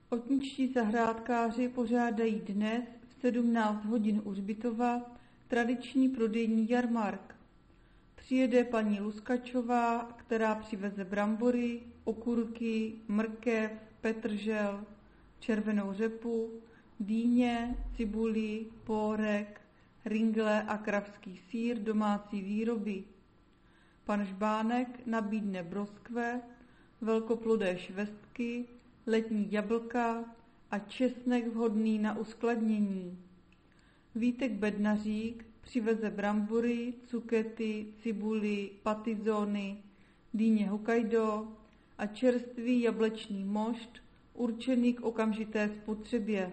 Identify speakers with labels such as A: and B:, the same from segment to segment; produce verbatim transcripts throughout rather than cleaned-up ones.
A: Otničtí zahrádkáři pořádají dnes v sedmnáct hodin u hřbitova tradiční prodejní jarmark. Přijede paní Luskačová, která přiveze brambory, okurky, mrkev, petržel, červenou řepu, dýně, cibuli, pórek, ringle a kravský sýr domácí výroby. Pan Žbánek nabídne broskve, velkoplodé švestky, letní jablka a česnek vhodný na uskladnění. Vítek Bednařík přiveze brambory, cukety, cibuli, patizony, dýně Hokkaido a čerstvý jablečný mošt určený k okamžité spotřebě.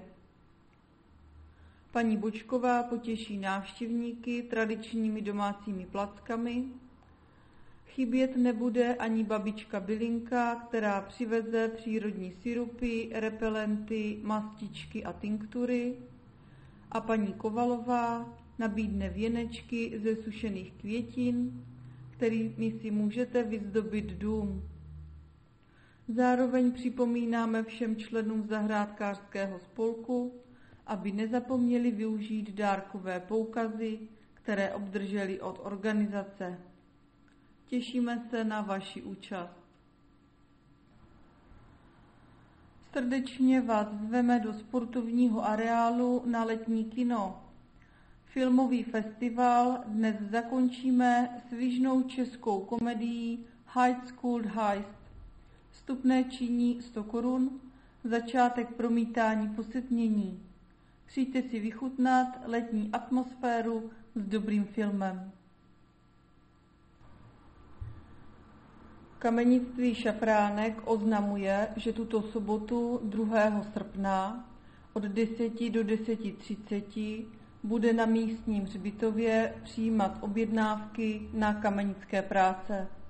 A: Paní Bočková potěší návštěvníky tradičními domácími plackami. Chybět nebude ani babička Bylinka, která přiveze přírodní sirupy, repelenty, mastičky a tinktury. A paní Kovalová nabídne věnečky ze sušených květin, kterými si můžete vyzdobit dům. Zároveň připomínáme všem členům zahrádkářského spolku, aby nezapomněli využít dárkové poukazy, které obdrželi od organizace. Těšíme se na vaši účast. Srdečně vás zveme do sportovního areálu na letní kino. Filmový festival dnes zakončíme svižnou českou komedií High School Heist. Vstupné činí sto korun, začátek promítání po setmění. Přijďte si vychutnat letní atmosféru s dobrým filmem. Kamenictví Šafránek oznamuje, že tuto sobotu druhého srpna od deseti do deseti třiceti bude na místním hřbitově přijímat objednávky na kamenické práce.